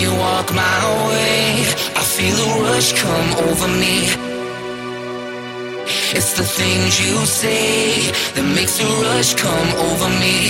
you walk my way, I feel a rush come over me. It's the things you say that makes a rush come over me.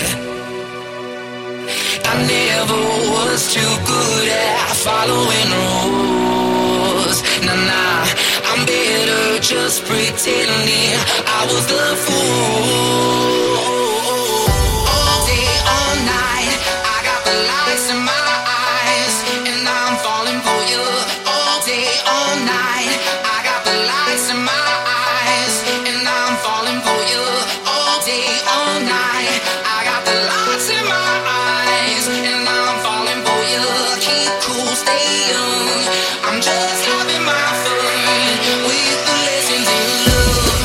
I never was too good at following rules. Nah, I'm better just pretending I was the fool. All day, all night, I got the lights in my eyes, and I'm falling for you. All day, all night, I got the lights in my eyes, and I'm falling for you. All day, all night, I got the lights in my eyes, and I'm falling for you. Keep cool, stay young. I'm just having my fun with the lessons in love.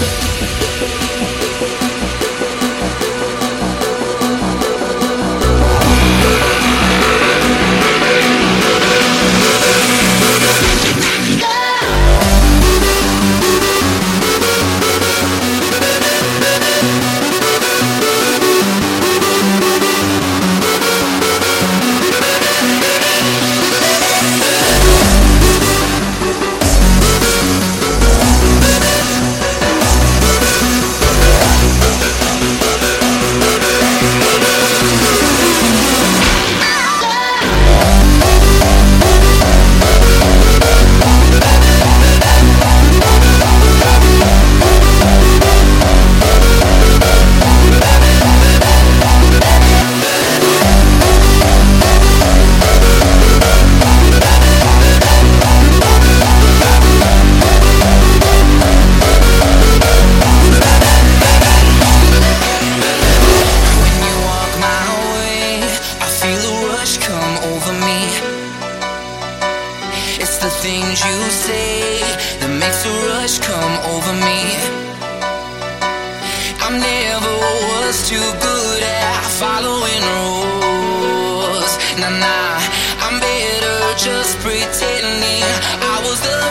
It's the things you say that makes a rush come over me. I never was too good at following rules. Nah, I'm better just pretending I was the